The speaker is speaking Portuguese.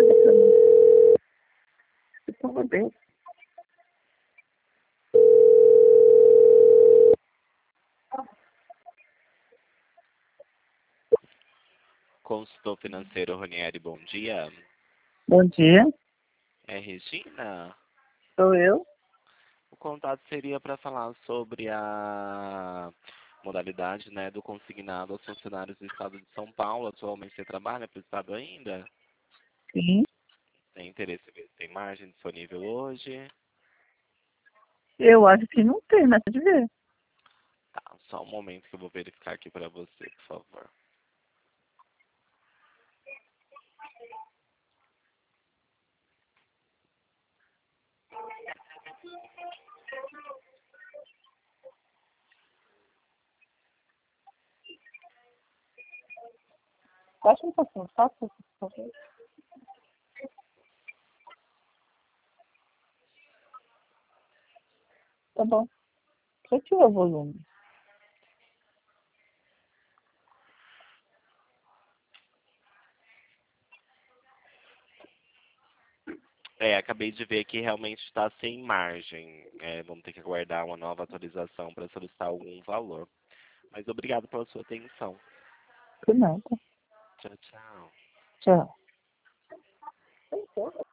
nada pra mim. Por favor, Deus. Consultor financeiro Ronieri, bom dia. Bom dia, É Regina? sou eu. O contato seria para falar sobre a modalidade, né, do consignado aos funcionários do Estado de São Paulo. Atualmente você trabalha para o Estado ainda? Sim. Tem interesse, tem margem disponível hoje? Eu acho que não tem, mas pode ver. Tá, só um momento que eu vou verificar aqui para você, por favor. Baixa um pouquinho, só por favor. Tá bom. Retira o volume. Acabei de ver que realmente está sem margem. Vamos ter que aguardar uma nova atualização para solicitar algum valor. Mas obrigado pela sua atenção. Por nada. Tchau, tchau. Tchau.